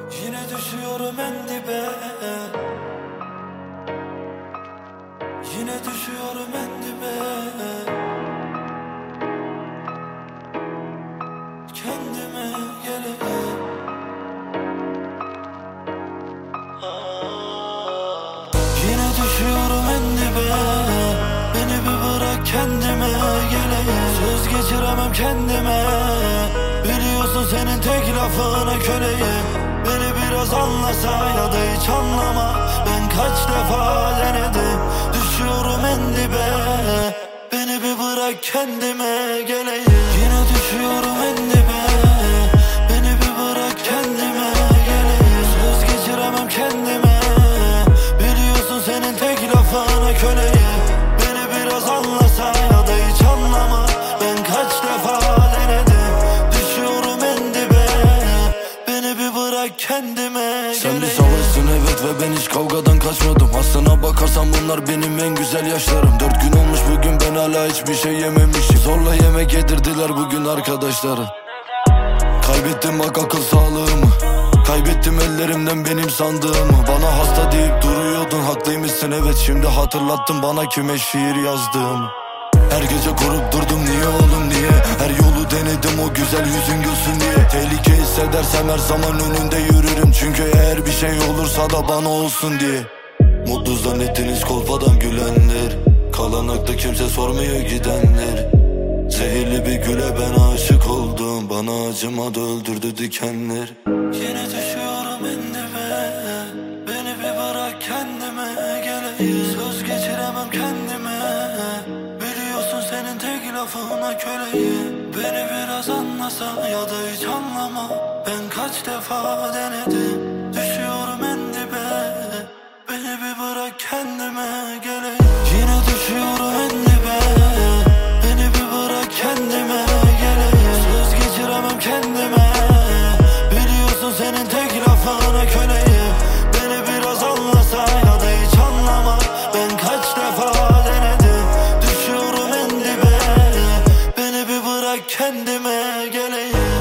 Yine düşüyorum en dibe. Yine düşüyorum en dibe. Kendime geleyim. Yine düşüyorum en dibe. Beni bir bırak kendime geleyim. Söz geçiremem kendime. Biliyorsun senin tek lafına köleyim. Beni biraz anlasa ya da hiç anlama. Ben kaç defa denedim. Düşüyorum en dibe. Beni bir bırak kendime geleyim. Yine düşüyorum en dibe. Beni bir bırak kendime geleyim. Söz geçiremem kendime. Biliyorsun senin tek lafına köleyim. Beni biraz anlasa ya da hiç anlama. Ben kaç defa denedim. Düşüyorum en dibe. Beni bir bırak kendime geleyim. Sen bir savaşsın evet ve ben hiç kavgadan kaçmadım. Aslına bakarsan bunlar benim en güzel yaşlarım. 4 gün olmuş bugün ben hala hiçbir şey yememişim. Zorla yemek yedirdiler bugün arkadaşlarım. Kaybettim bak akıl sağlığımı. Kaybettim ellerimden benim sandığımı. Bana hasta deyip duruyordun, haklıymışsın evet. Şimdi hatırlattın bana kime şiir yazdığımı. Her gece kurup durdum niye oğlum niye. Her yolu denedim o güzel yüzün gülsün diye. Tehlike hissedersem her zaman önünde yürürüm. Çünkü eğer bir şey olursa da bana olsun diye. Mutlu zannettiniz kolpadan gülenler. Kalan akta kimse sormuyor gidenler. Zehirli bir güle ben aşık oldum. Bana acımadı öldürdü dikenler. Yine düşüyorum en dibe. Beni bir bırak kendime geleyim. Söz geçiremem kendime. Biliyorsun senin tek lafına köleyim. Beni biraz anlasa ya da hiç anlama. Ben kaç defa denedim. Düşüyorum en dibe. Beni bir bırak kendime geleyim. Yine düşüyorum en dibe. Beni bir bırak kendime geleyim. Söz geçiremem kendime. Biliyorsun senin tek lafına köleyim. Beni biraz anlasa ya da hiç anlama. Ben kaç defa denedim. Düşüyorum en dibe. Beni bir bırak kendime geleyim.